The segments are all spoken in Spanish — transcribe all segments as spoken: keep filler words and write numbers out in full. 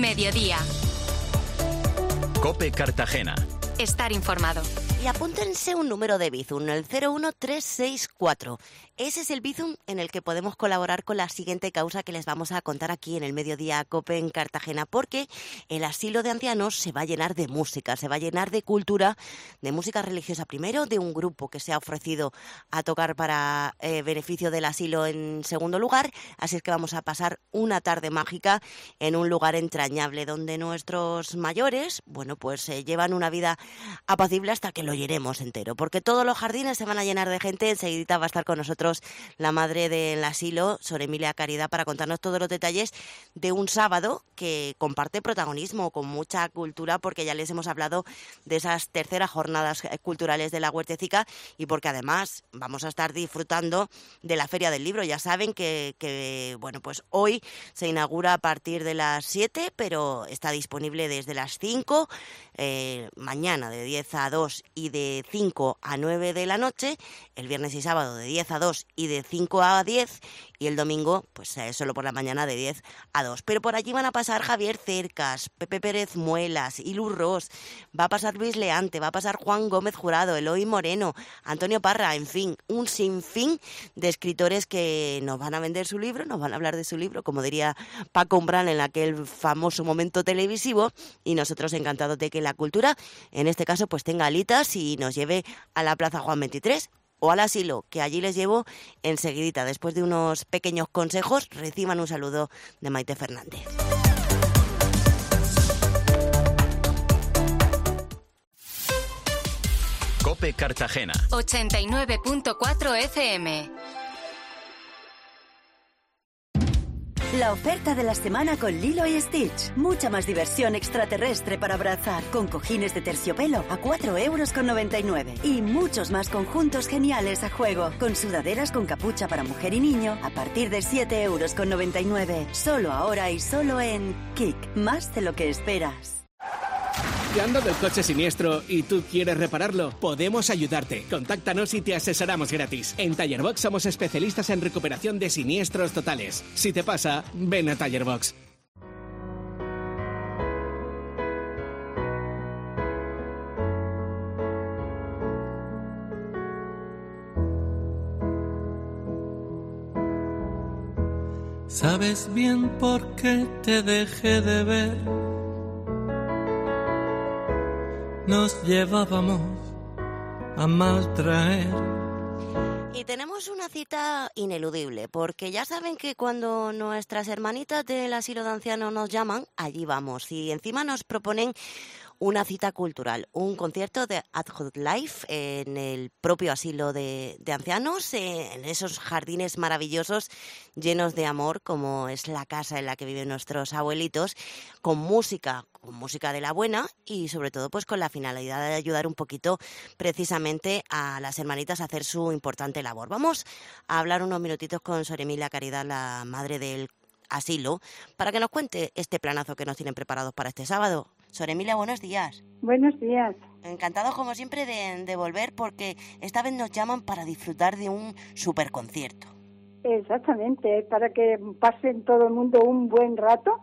Mediodía. COPE Cartagena. Estar informado. Y apúntense un número de Bizum, el cero uno tres seis cuatro. Ese es el Bizum en el que podemos colaborar con la siguiente causa que les vamos a contar aquí en el Mediodía COPE en Cartagena, porque el asilo de ancianos se va a llenar de música, se va a llenar de cultura, de música religiosa primero, de un grupo que se ha ofrecido a tocar para eh, beneficio del asilo en segundo lugar, así es que vamos a pasar una tarde mágica en un lugar entrañable donde nuestros mayores, bueno, pues se eh, llevan una vida apacible hasta que lo llenemos entero, porque todos los jardines se van a llenar de gente. Enseguidita va a estar con nosotros la madre del asilo, Sor Emilia Caridad, para contarnos todos los detalles de un sábado que comparte protagonismo con mucha cultura, porque ya les hemos hablado de esas terceras jornadas culturales de la Huertecica y porque además vamos a estar disfrutando de la Feria del Libro. Ya saben que, que bueno, pues hoy se inaugura a partir de las siete, pero está disponible desde las cinco, eh, mañana de diez a dos y de cinco a nueve de la noche, el viernes y sábado de diez a dos y de cinco a diez, y el domingo pues eh, solo por la mañana de diez a dos. Pero por allí van a pasar Javier Cercas, Pepe Pérez Muelas, Ilu Ros, va a pasar Luis Leante, va a pasar Juan Gómez Jurado, Eloy Moreno, Antonio Parra, en fin, un sinfín de escritores que nos van a vender su libro, nos van a hablar de su libro, como diría Paco Umbral en aquel famoso momento televisivo, y nosotros encantados de que la cultura, en este caso, pues tenga alitas y nos lleve a la Plaza Juan veintitrés o al asilo, que allí les llevo enseguidita. Después de unos pequeños consejos, reciban un saludo de Maite Fernández. COPE Cartagena. ochenta y nueve punto cuatro F M. La oferta de la semana con Lilo y Stitch. Mucha más diversión extraterrestre para abrazar. Con cojines de terciopelo a cuatro euros con noventa y nueve. Y muchos más conjuntos geniales a juego. Con sudaderas con capucha para mujer y niño a partir de siete euros con noventa y nueve. Solo ahora y solo en Kik. Más de lo que esperas. ¿Te han dado el coche siniestro y tú quieres repararlo? Podemos ayudarte. Contáctanos y te asesoramos gratis. En Tallerbox somos especialistas en recuperación de siniestros totales. Si te pasa, ven a Tallerbox. ¿Sabes bien por qué te dejé de ver? Nos llevábamos a maltraer. Y tenemos una cita ineludible, porque ya saben que cuando nuestras hermanitas del asilo de ancianos nos llaman, allí vamos. Y encima nos proponen una cita cultural, un concierto de Adult Life en el propio asilo de, de ancianos, eh, en esos jardines maravillosos llenos de amor, como es la casa en la que viven nuestros abuelitos, con música, con música de la buena y sobre todo pues con la finalidad de ayudar un poquito precisamente a las hermanitas a hacer su importante labor. Vamos a hablar unos minutitos con Sor Emilia Caridad, la madre del asilo, para que nos cuente este planazo que nos tienen preparados para este sábado. Sor Emilia, buenos días. Buenos días. Encantados como siempre de, de volver, porque esta vez nos llaman para disfrutar de un superconcierto. Exactamente, para que pasen todo el mundo un buen rato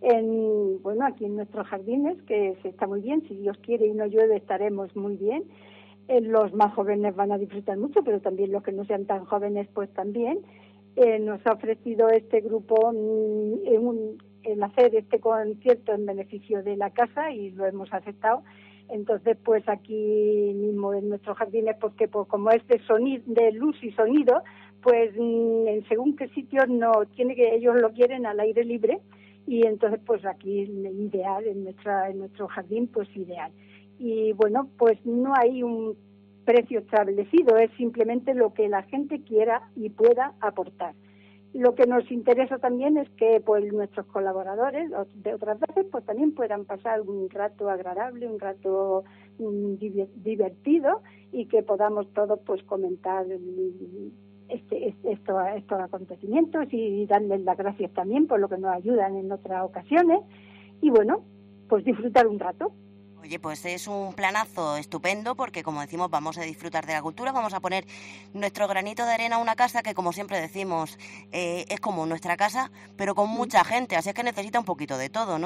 en, bueno, aquí en nuestros jardines, que se está muy bien. Si Dios quiere y no llueve estaremos muy bien. Eh, los más jóvenes van a disfrutar mucho, pero también los que no sean tan jóvenes pues también. Eh, nos ha ofrecido este grupo mm, en un, el hacer este concierto en beneficio de la casa y lo hemos aceptado. Entonces, pues aquí mismo en nuestros jardines, porque pues, como es de sonido, de luz y sonido, pues mm, en según qué sitios no tiene que ellos lo quieren al aire libre, y entonces pues aquí ideal en nuestra en nuestro jardín, pues ideal. Y bueno, pues no hay un precio establecido, es simplemente lo que la gente quiera y pueda aportar. Lo que nos interesa también es que pues nuestros colaboradores de otras veces pues también puedan pasar un rato agradable, un rato um, divertido, y que podamos todos pues comentar este, este estos, estos acontecimientos y darles las gracias también por lo que nos ayudan en otras ocasiones, y bueno, pues disfrutar un rato. Oye, pues es un planazo estupendo, porque como decimos, vamos a disfrutar de la cultura, vamos a poner nuestro granito de arena a una casa que, como siempre decimos, eh, es como nuestra casa, pero con mucha gente, así es que necesita un poquito de todo, ¿no?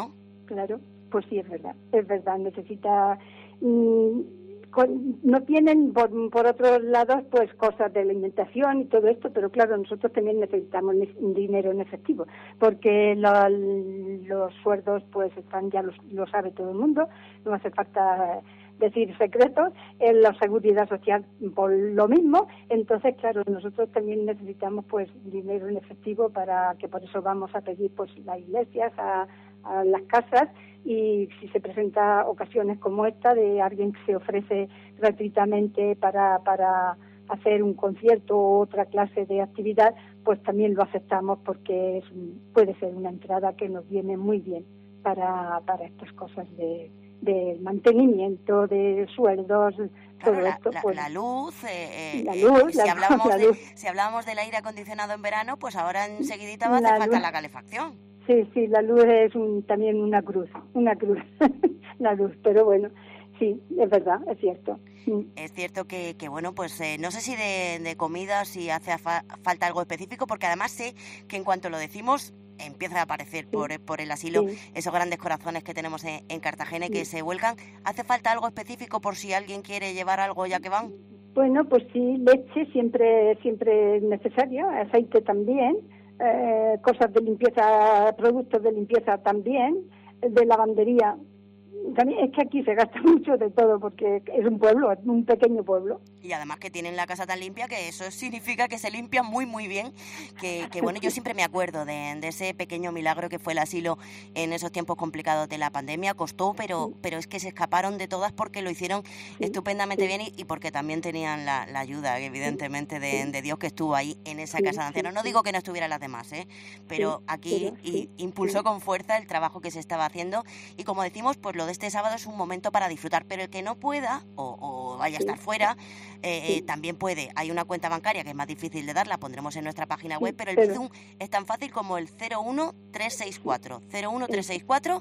claro, pues sí, es verdad, es verdad, necesita... Mmm, con, no tienen, por, por otros lados, pues cosas de alimentación y todo esto, pero claro, nosotros también necesitamos dinero en efectivo, porque lo, los sueldos, pues están, ya los, lo sabe todo el mundo, no hace falta decir secretos, en la seguridad social por lo mismo, entonces claro, nosotros también necesitamos pues dinero en efectivo, para que por eso vamos a pedir pues las iglesias, a, a las casas, y si se presenta ocasiones como esta de alguien que se ofrece gratuitamente para, para hacer un concierto o otra clase de actividad, pues también lo aceptamos, porque es, puede ser una entrada que nos viene muy bien para, para estas cosas de de mantenimiento, de sueldos, claro, todo la, esto. La, pues, la luz, eh, la eh, luz si, la, hablábamos la de, luz. si hablábamos del aire acondicionado en verano, pues ahora enseguidita va a hacer La falta luz. la calefacción. Sí, sí, la luz es un, también una cruz, una cruz, la luz, pero bueno, sí, es verdad, es cierto. Es cierto que, que bueno, pues eh, no sé si de, de comida, si hace fa- falta algo específico, porque además sé que en cuanto lo decimos, empiezan a aparecer sí. por, por el asilo sí. esos grandes corazones que tenemos en, en Cartagena y sí. que se vuelcan. ¿Hace falta algo específico por si alguien quiere llevar algo ya que van? Bueno, pues sí, leche siempre, siempre es necesaria, aceite también, eh, cosas de limpieza, productos de limpieza también, de lavandería. También es que aquí se gasta mucho de todo, porque es un pueblo, es un pequeño pueblo. Y además que tienen la casa tan limpia que eso significa que se limpia muy muy bien, que, que bueno, yo siempre me acuerdo de, de ese pequeño milagro que fue el asilo en esos tiempos complicados de la pandemia. Costó, pero sí. pero es que se escaparon de todas porque lo hicieron sí. estupendamente sí. bien y, y porque también tenían la, la ayuda, evidentemente, de, de Dios, que estuvo ahí en esa casa de ancianos. No digo que no estuvieran las demás, ¿eh? pero aquí pero, y, impulsó con fuerza el trabajo que se estaba haciendo, y como decimos, pues lo de este sábado es un momento para disfrutar, pero el que no pueda o, o vaya a estar fuera, eh, sí. eh, también puede. Hay una cuenta bancaria que es más difícil de dar, la pondremos en nuestra página web, pero el pero... Bizum es tan fácil como el cero uno tres seis cuatro, cero uno tres seis cuatro,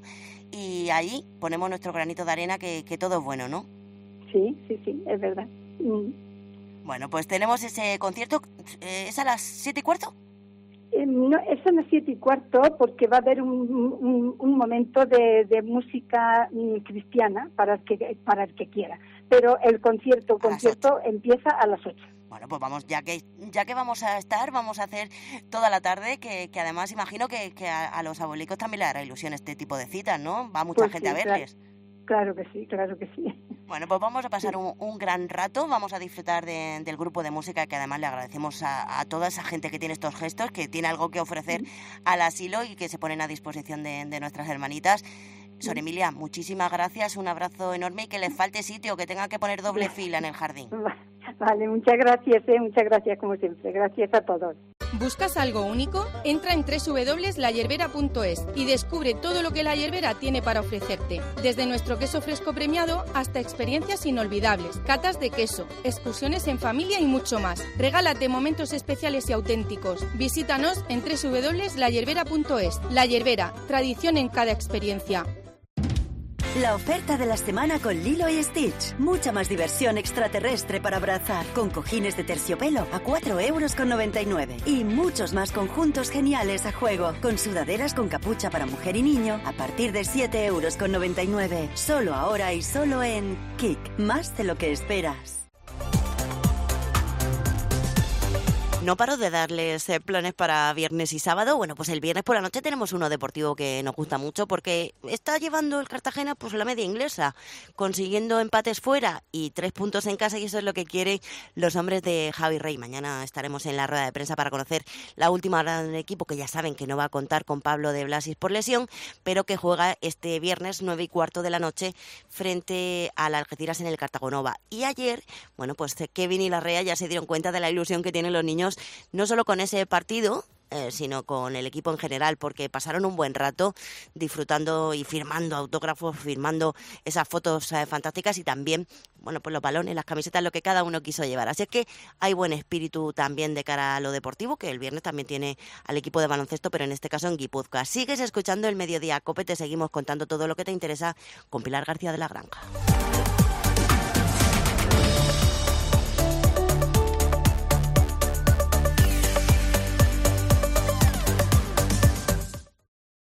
y ahí ponemos nuestro granito de arena, que, que todo es bueno, ¿no? Sí, sí, sí, es verdad. Mm. Bueno, pues tenemos ese concierto, eh, ¿es a las siete y cuarto? Eh, no, es a las siete y cuarto, porque va a haber un, un, un momento de, de música mm, cristiana para el que para el que quiera, pero el concierto concierto empieza a las ocho. Bueno, pues vamos, ya que ya que vamos a estar, vamos a hacer toda la tarde, que, que además imagino que, que a, a los abuelicos también le hará ilusión este tipo de citas, ¿no? Va mucha pues gente sí, a verles. Claro. Claro que sí, claro que sí. Bueno, pues vamos a pasar un, un gran rato, vamos a disfrutar de, del grupo de música, que además le agradecemos a, a toda esa gente que tiene estos gestos, que tiene algo que ofrecer al asilo y que se ponen a disposición de, de nuestras hermanitas. Sor Emilia, muchísimas gracias, un abrazo enorme, y que les falte sitio, que tengan que poner doble fila en el jardín. Vale, muchas gracias, eh, muchas gracias como siempre, gracias a todos. ¿Buscas algo único? Entra en doble u doble u doble u punto la yerbera punto es y descubre todo lo que La Yerbera tiene para ofrecerte. Desde nuestro queso fresco premiado hasta experiencias inolvidables, catas de queso, excursiones en familia y mucho más. Regálate momentos especiales y auténticos. Visítanos en doble u doble u doble u punto la yerbera punto es. La Yerbera, tradición en cada experiencia. La oferta de la semana con Lilo y Stitch. Mucha más diversión extraterrestre para abrazar. Con cojines de terciopelo a cuatro euros con noventa y nueve. Y muchos más conjuntos geniales a juego. Con sudaderas con capucha para mujer y niño a partir de siete euros con noventa y nueve. Solo ahora y solo en Kik. Más de lo que esperas. No paro de darles eh, planes para viernes y sábado. Bueno, pues el viernes por la noche tenemos uno deportivo que nos gusta mucho, porque está llevando el Cartagena pues la media inglesa, consiguiendo empates fuera y tres puntos en casa, y eso es lo que quieren los hombres de Javi Rey. Mañana estaremos en la rueda de prensa para conocer la última hora del equipo, que ya saben que no va a contar con Pablo de Blasis por lesión, pero que juega este viernes nueve y cuarto de la noche frente al Algeciras en el Cartagonova. Y ayer, bueno, pues Kevin y Larrea ya se dieron cuenta de la ilusión que tienen los niños, no solo con ese partido, eh, sino con el equipo en general, porque pasaron un buen rato disfrutando y firmando autógrafos, firmando esas fotos eh, fantásticas, y también, bueno, pues los balones, las camisetas, lo que cada uno quiso llevar. Así es que hay buen espíritu también de cara a lo deportivo, que el viernes también tiene al equipo de baloncesto, pero en este caso en Guipúzcoa. Sigues escuchando el Mediodía Cope, te seguimos contando todo lo que te interesa con Pilar García de la Granja.